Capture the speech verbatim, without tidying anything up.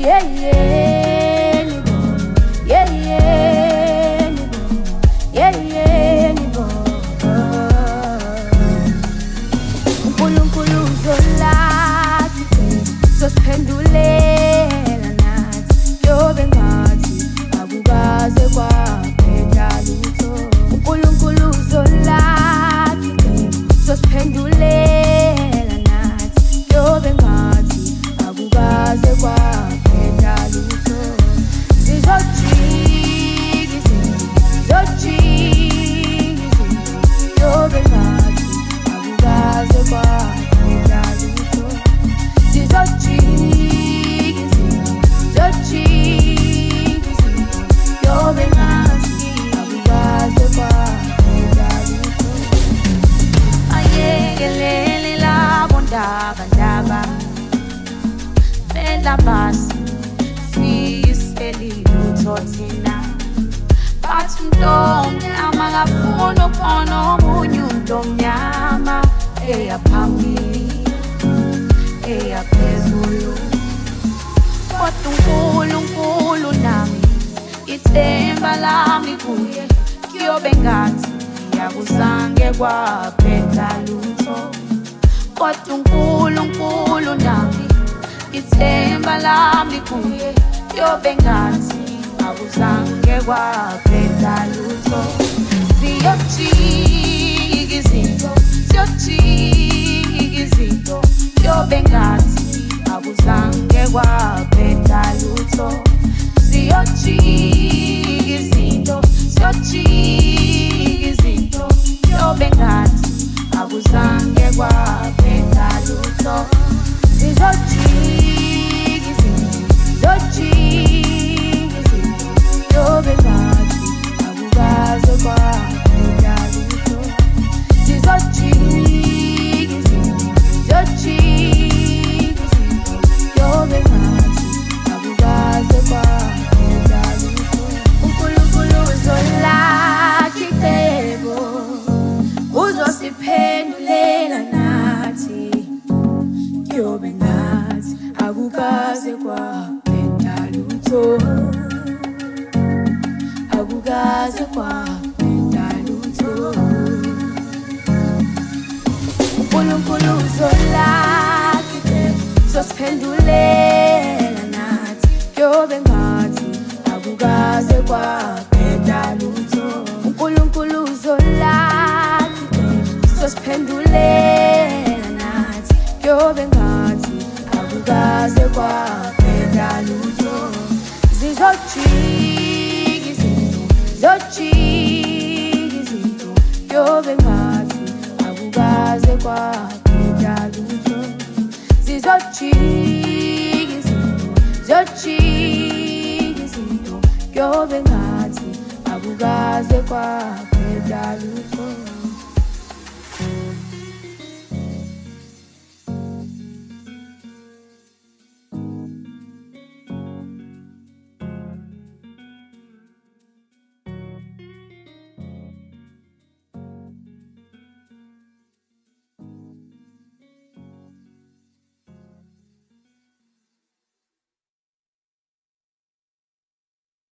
yeah yeah nibo, yeah yeah nibo, yeah yeah nibo. Unkulunkulu uzolaki zosiphendulela nathi yobe ngathi akukaze kwaphela lutho. Unkulunkulu uzolaki zosiphendulela nathi yobe ngathi akukaze kwaphela lutho. Zizojika izinto, zojika izinto yobe ngathi akukaze kwaphela lutho. Zizojika izinto, zojika izinto yobe ngathi akukaze kwaphela lutho. Ayekelele labo ndaba ndaba fela basi siyiseliluto thina. Bathi umntombi amakafuna ukubona omunye umuntu omnyama eya phambili eya phezulu. Kodwa uNkulunkulu nami ithemba lami kuye kuyobe ngathi akuzange kwaphela lutho. Kodwa uNkulunkulu nami ithemba lami kuye kuyobe ngathi akuzange kwaphela lutho. Siyojika izinto, siyojika izinto kuyobe ngathi akuzange kwaphela lutho. Siyojika izinto, siyojika izinto kuyobe ngathi akuzange kwaphela lutho. Zizojika izinto, zojika izinto kuyobe ngathi akukaze kwaphela lutho. Zizojika izinto, zojika izinto kuyobe ngathi akukaze kwaphela lutho. uNkulunkulu uzolakha icebo uzosiphendulela nathi kuyobe ngathi akukaze kwaphela lutho. Akukaze kwaphela lutho. uNkulunkulu uzolakha icebo uzosiphendulela nathi kuyobe ngathi akukaze kwaphela lutho. uNkulunkulu uzolakha icebo uzosiphendulela nathi kuyobe ngathi akukaze kwaphela lutho. Zizojika izinto, zojika izinto kuyobe ngathi akukaze kwaphela lutho. Zizojika izinto, zojika izinto kuyobe ngathi akukaze kwaphela lutho.